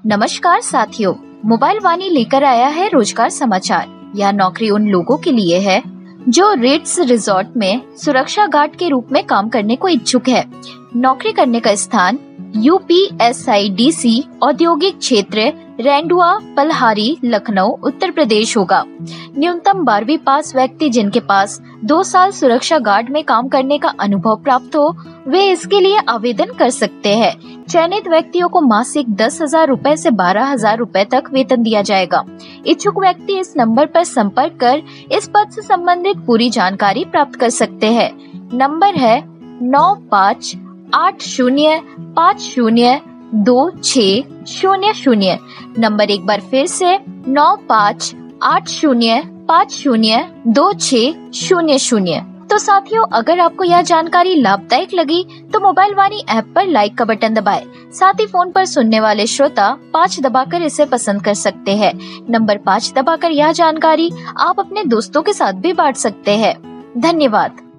नमस्कार साथियों, मोबाइल वाणी लेकर आया है रोजगार समाचार। यह नौकरी उन लोगों के लिए है जो रिट्स रिजॉर्ट में सुरक्षा गार्ड के रूप में काम करने को इच्छुक है। नौकरी करने का स्थान UPSIDC औद्योगिक क्षेत्र रेंडुआ पलहारी लखनऊ उत्तर प्रदेश होगा। न्यूनतम 12वीं पास व्यक्ति जिनके पास 2 साल सुरक्षा गार्ड में काम करने का अनुभव प्राप्त हो, वे इसके लिए आवेदन कर सकते हैं। चयनित व्यक्तियों को मासिक 10,000 रूपए से 12,000 रूपए तक वेतन दिया जाएगा। इच्छुक व्यक्ति इस नंबर पर संपर्क कर इस पद से संबंधित पूरी जानकारी प्राप्त कर सकते हैं। नंबर है 9580502600। नंबर एक बार फिर से 9580502600। तो साथियों, अगर आपको यह जानकारी लाभदायक लगी तो मोबाइल वाणी ऐप पर लाइक का बटन दबाएं। साथ ही फोन पर सुनने वाले श्रोता 5 दबाकर इसे पसंद कर सकते हैं। नंबर 5 दबाकर यह जानकारी आप अपने दोस्तों के साथ भी बांट सकते हैं। धन्यवाद।